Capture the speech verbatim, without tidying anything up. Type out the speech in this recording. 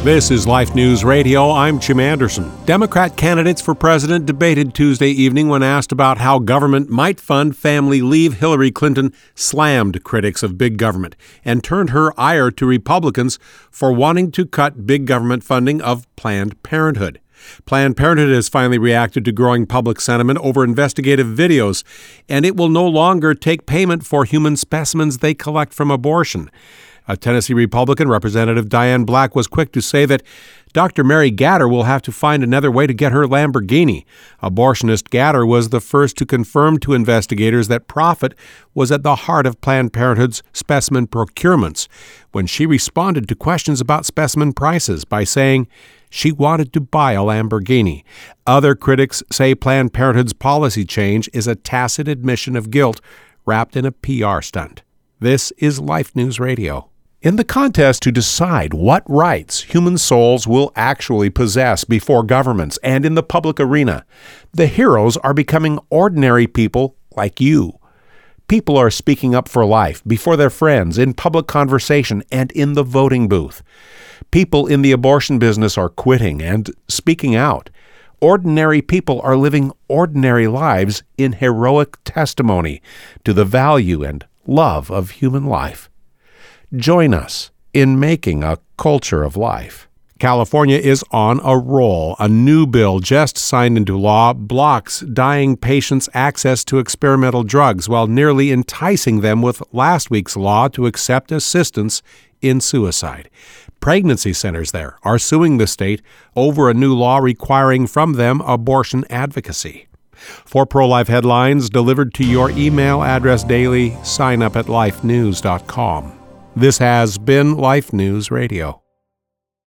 This is Life News Radio. I'm Jim Anderson. Democrat candidates for president debated Tuesday evening when asked about how government might fund family leave. Hillary Clinton slammed critics of big government and turned her ire to Republicans for wanting to cut big government funding of Planned Parenthood. Planned Parenthood has finally reacted to growing public sentiment over investigative videos, and it will no longer take payment for human specimens they collect from abortion. A Tennessee Republican, Representative Diane Black, was quick to say that Doctor Mary Gatter will have to find another way to get her Lamborghini. Abortionist Gatter was the first to confirm to investigators that profit was at the heart of Planned Parenthood's specimen procurements when she responded to questions about specimen prices by saying she wanted to buy a Lamborghini. Other critics say Planned Parenthood's policy change is a tacit admission of guilt wrapped in a P R stunt. This is Life News Radio. In the contest to decide what rights human souls will actually possess before governments and in the public arena, the heroes are becoming ordinary people like you. People are speaking up for life before their friends, in public conversation, and in the voting booth. People in the abortion business are quitting and speaking out. Ordinary people are living ordinary lives in heroic testimony to the value and love of human life. Join us in making a culture of life. California is on a roll. A new bill just signed into law blocks dying patients' access to experimental drugs while nearly enticing them with last week's law to accept assistance in suicide. Pregnancy centers there are suing the state over a new law requiring from them abortion advocacy. For pro-life headlines delivered to your email address daily, sign up at life news dot com. This has been Life News Radio.